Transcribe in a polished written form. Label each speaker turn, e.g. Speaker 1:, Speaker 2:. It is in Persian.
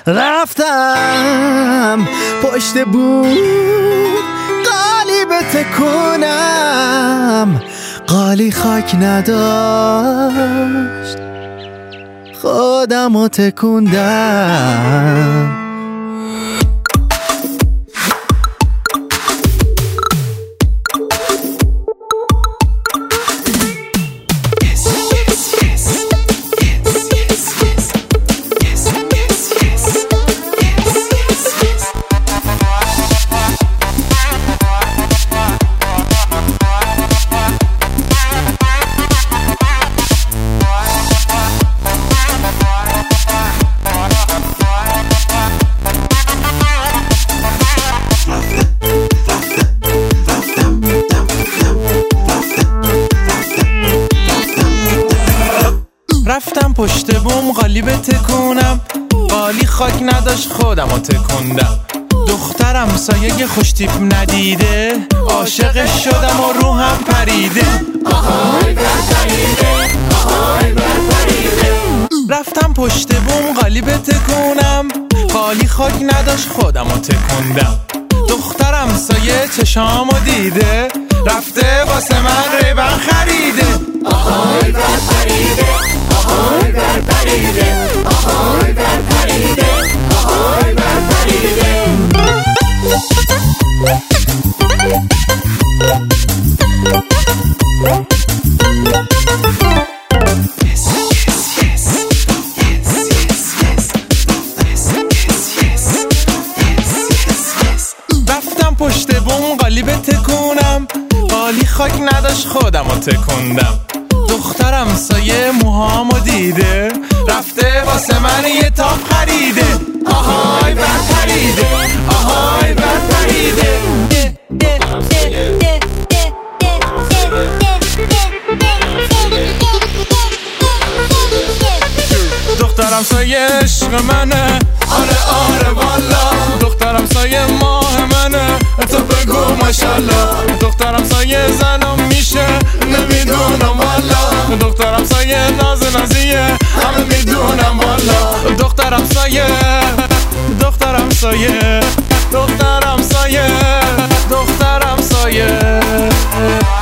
Speaker 1: رفتم پشت بود قالی به تکونم، قالی خاک نداشت خودم رو تکوندم.
Speaker 2: رفتم پشت بوم قالی بتکونم، قالی خاک نداشت خودم رو تکوندم. دخترم سایه خوش تیپ ندیده، عاشقش شدم و روحم پریده. آهای پریده، آهای پریده. رفتم پشت بوم قالی بتکونم، قالی خاک نداشت خودم رو تکوندم. دخترم سایه چشامو دیده، رفته واسه من ریبن خریده. آهای پریده، آهای پریده، آهای پریده، آهای پریده. رفتم پشت بوم قالی بتکونم، قالی خاک نداشت خودم رو تکوندم. دخترم سایه موهامو دیده، رفته واسه من یه تاپ خریده. آهای پریده، آهای پریده. دخترم سایه عشق منه، آره آره والا. دخترم سایه ماه منه، تو بگو ماشالله. دخترم سایه زنم میشه نمیدونم والا. دخترم سایه ناز نازیه همه میدونم والا. دخترم سایه، دخترم سایه، دخترم سایه، دخترم سایه.